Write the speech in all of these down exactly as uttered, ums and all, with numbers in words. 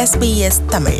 S B S Tamil.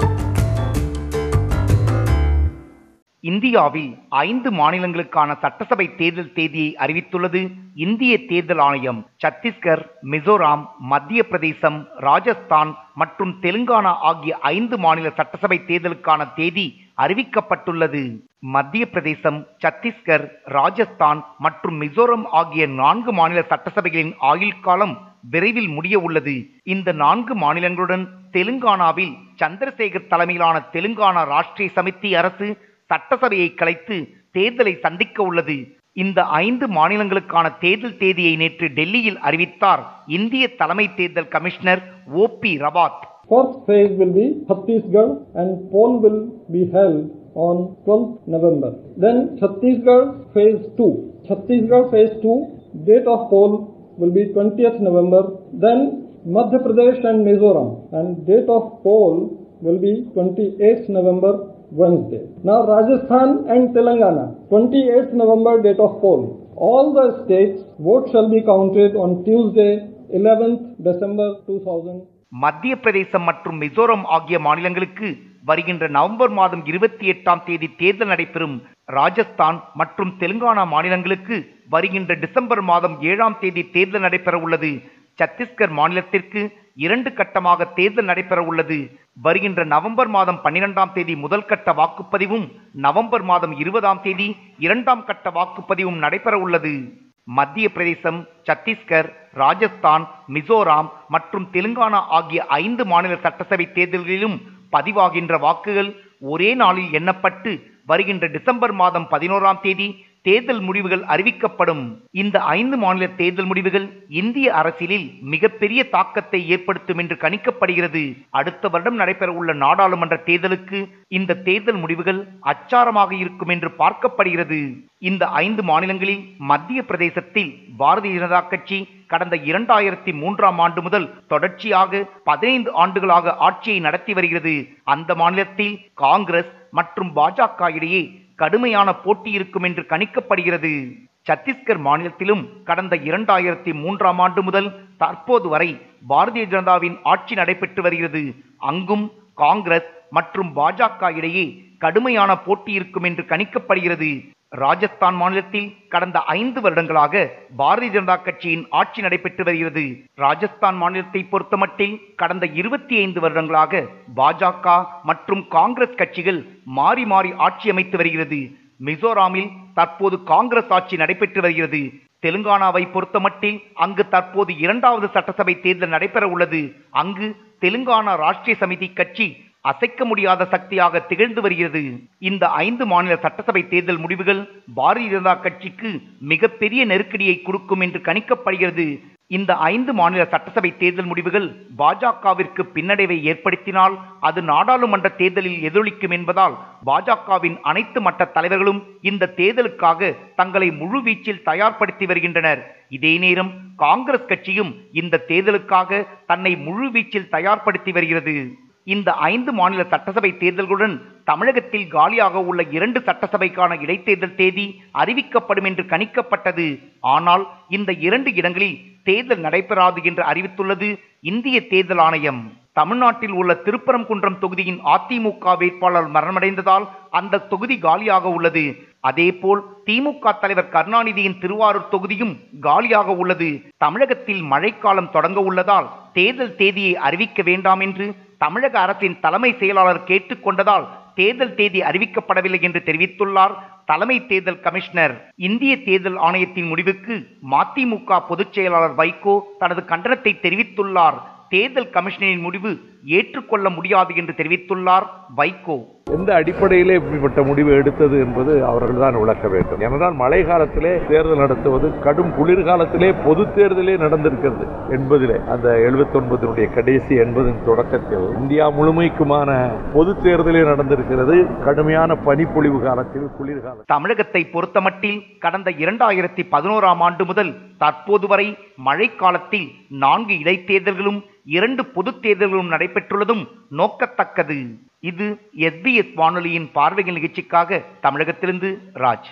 இந்தியாவில் ஐந்து மாநிலங்களுக்கான சட்டசபை தேர்தல் தேதியை அறிவித்துள்ளது இந்திய தேர்தல் ஆணையம். சத்தீஸ்கர், மிசோராம், மத்திய பிரதேசம், ராஜஸ்தான் மற்றும் தெலுங்கானா ஆகிய ஐந்து மாநில சட்டசபை தேர்தலுக்கான தேதி அறிவிக்கப்பட்டுள்ளது. மத்திய பிரதேசம், சத்தீஸ்கர், ராஜஸ்தான் மற்றும் மிசோரம் ஆகிய நான்கு மாநில சட்டசபைகளின் ஆயுள் காலம் விரைவில் முடிய உள்ளது. இந்த நான்கு மாநிலங்களுடன் தெலுங்கானாவில் சந்திரசேகர் தலைமையிலான தெலுங்கானா ராஷ்டிரிய சமிதி அரசு சட்டசபையை கலைத்து தேர்தலை சந்திக்க உள்ளது. இந்த ஐந்து மாநிலங்களுக்கான தேர்தல் தேதியை நேற்று டெல்லியில் அறிவித்தார் இந்திய தலைமை தேர்தல் commissioner O P Rawat. First phase will be Chhattisgarh and poll will be held on twelfth November. Then Chhattisgarh phase two. Chhattisgarh phase two, date of poll will be twentieth November. Then Madhya Pradesh and Mizoram, and date of poll will be twenty-eighth November, Wednesday. Now Rajasthan and Telangana, twenty-eighth November date of poll. All the states vote shall be counted on Tuesday, eleventh December two thousand. மத்திய பிரதேசம் மற்றும் மிசோரம் ஆகிய மாநிலங்களுக்கு வருகின்ற November மாதம் இருபத்தி எட்டாம் தேதி தேர்தல் நடைபெறும். ராஜஸ்தான் மற்றும் தெலுங்கானா மாநிலங்களுக்கு வருகின்ற டிசம்பர் மாதம் ஏழாம் தேதி தேர்தல் நடைபெற உள்ளது. சத்தீஸ்கர் மாநிலத்திற்கு இரண்டு கட்டமாக தேர்தல் நடைபெற உள்ளது. வருகின்ற நவம்பர் மாதம் பன்னிரெண்டாம் தேதி முதல் கட்ட வாக்குப்பதிவும் நவம்பர் மாதம் இருபதாம் தேதி இரண்டாம் கட்ட வாக்குப்பதிவும் நடைபெற உள்ளது. மத்திய பிரதேசம், சத்தீஸ்கர், ராஜஸ்தான், மிசோராம் மற்றும் தெலுங்கானா ஆகிய ஐந்து மாநில சட்டசபை தேர்தல்களிலும் பதிவாகின்ற வாக்குகள் ஒரே நாளில் எண்ணப்பட்டு வருகின்ற டிசம்பர் மாதம் பதினோராம் தேதி தேர்தல் முடிவுகள் அறிவிக்கப்படும். இந்த ஐந்து மாநில தேர்தல் முடிவுகள் இந்திய அரசியலில் மிகப்பெரிய தாக்கத்தை ஏற்படுத்தும் என்று கணிக்கப்படுகிறது. அடுத்த வருடம் நடைபெற உள்ள நாடாளுமன்ற தேர்தலுக்கு இந்த தேர்தல் முடிவுகள் அச்சாரமாக இருக்கும் என்று பார்க்கப்படுகிறது. இந்த ஐந்து மாநிலங்களில் மத்திய பிரதேசத்தில் பாரதிய ஜனதா கட்சி கடந்த இரண்டாயிரத்தி மூன்றாம் ஆண்டு முதல் தொடர்ச்சியாக பதினைந்து ஆண்டுகளாக ஆட்சியை நடத்தி வருகிறது. அந்த மாநிலத்தில் காங்கிரஸ் மற்றும் பாஜக இடையே கடுமையான போட்டி இருக்கும் என்று கணிக்கப்படுகிறது. சத்தீஸ்கர் மாநிலத்திலும் கடந்த இரண்டாயிரத்தி மூன்றாம் ஆண்டு முதல் தற்போது வரை பாரதிய ஜனதாவின் ஆட்சி நடைபெற்று வருகிறது. அங்கும் காங்கிரஸ் மற்றும் பாஜக இடையே கடுமையான போட்டி இருக்கும் என்று கணிக்கப்படுகிறது. ராஜஸ்தான் மாநிலத்தில் கடந்த ஐந்து வருடங்களாக பாரதிய ஜனதா கட்சியின் ஆட்சி நடைபெற்று வருகிறது. ராஜஸ்தான் மாநிலத்தை பொறுத்தமட்டில் கடந்த இருபத்தி ஐந்து வருடங்களாக பாஜக மற்றும் காங்கிரஸ் கட்சிகள் மாறி மாறி ஆட்சி அமைத்து வருகிறது. மிசோராமில் தற்போது காங்கிரஸ் ஆட்சி நடைபெற்று வருகிறது. தெலுங்கானாவை பொறுத்தமட்டில் அங்கு தற்போது இரண்டாவது சட்டசபை தேர்தல் நடைபெற உள்ளது. அங்கு தெலுங்கானா ராஷ்டிரிய சமிதி கட்சி அசைக்க முடியாத சக்தியாக திகழ்ந்து வருகிறது. இந்த ஐந்து மாநில சட்டசபை தேர்தல் முடிவுகள் பாரதிய ஜனதா கட்சிக்கு மிகப்பெரிய நெருக்கடியை கொடுக்கும் என்று கணிக்கப்படுகிறது. இந்த ஐந்து மாநில சட்டசபை தேர்தல் முடிவுகள் பாஜகவிற்கு பின்னடைவை ஏற்படுத்தினால் அது நாடாளுமன்ற தேர்தலில் எதிரொலிக்கும் என்பதால் பாஜகவின் அனைத்து மட்ட தலைவர்களும் இந்த தேர்தலுக்காக தங்களை முழு வீச்சில் தயார்படுத்தி வருகின்றனர். இதே நேரம் காங்கிரஸ் கட்சியும் இந்த தேர்தலுக்காக தன்னை முழு வீச்சில் தயார்படுத்தி வருகிறது. இந்த ஐந்து மாநில சட்டசபை தேர்தல்களுடன் தமிழகத்தில் காலியாக உள்ள இரண்டு சட்டசபைக்கான இடைத்தேர்தல் தேதி அறிவிக்கப்படும் என்று கணிக்கப்பட்டது. ஆனால் இந்த இரண்டு இடங்களில் தேர்தல் நடைபெறாது என்று அறிவித்துள்ளது இந்திய தேர்தல் ஆணையம். தமிழ்நாட்டில் உள்ள திருப்பரங்குன்றம் தொகுதியின் அதிமுக வேட்பாளர் மரணமடைந்ததால் அந்த தொகுதி காலியாக உள்ளது. அதேபோல் திமுக தலைவர் கருணாநிதியின் திருவாரூர் தொகுதியும் காலியாக உள்ளது. தமிழகத்தில் மழைக்காலம் தொடங்க உள்ளதால் தேர்தல் தேதியை அறிவிக்க வேண்டாம் என்று தமிழக அரசின் தலைமை செயலாளர் கேட்டுக்கொண்டதால் தேர்தல் தேதி அறிவிக்கப்படவில்லை என்று தெரிவித்துள்ளார் தலைமை தேர்தல் கமிஷனர். இந்திய தேர்தல் ஆணையத்தின் முடிவுக்கு மதிமுக பொதுச் செயலாளர் வைகோ தனது கண்டனத்தை தெரிவித்துள்ளார். தேர்தல் கமிஷனரின் முடிவு ஏற்றுக்கொள்ள முடியாது என்று தெரிவித்துள்ளார் வைகோ. எந்த அடிப்படையிலே இப்படிப்பட்ட முடிவு எடுத்தது என்பது அவர்கள் தான் விளக்க வேண்டும். ஏனென்றால் மழை காலத்திலே தேர்தல் நடத்துவது, கடும் குளிர்காலத்திலே பொது தேர்தலே நடந்திருக்கிறது என்பதிலே அந்த எழுபத்தி ஒன்பதனுடைய கடைசி எண்பதின் தொடக்கத்தில் இந்தியா முழுமைக்குமான பொது தேர்தலே நடந்திருக்கிறது. கடுமையான பனிப்பொழிவு காலத்தில், குளிர்காலம். தமிழகத்தை பொறுத்தமட்டில் கடந்த இரண்டாயிரத்தி பதினோராம் ஆண்டு முதல் தற்போது வரை மழைக்காலத்தில் நான்கு இடைத்தேர்தல்களும் இரண்டு பொது தேர்தல்களும் நடைபெற்றுள்ளதும் நோக்கத்தக்கது. இது எஸ் பி எஸ் வானொலியின் பார்வைகள் நிகழ்ச்சிக்காக தமிழகத்திலிருந்து Raj.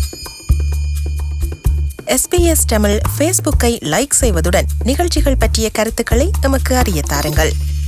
S B S Tamil ஃபேஸ்புக்கை லைக் செய்வதுடன் நிகழ்ச்சிகள் பற்றிய கருத்துக்களை எமக்கு அறிய தாருங்கள்.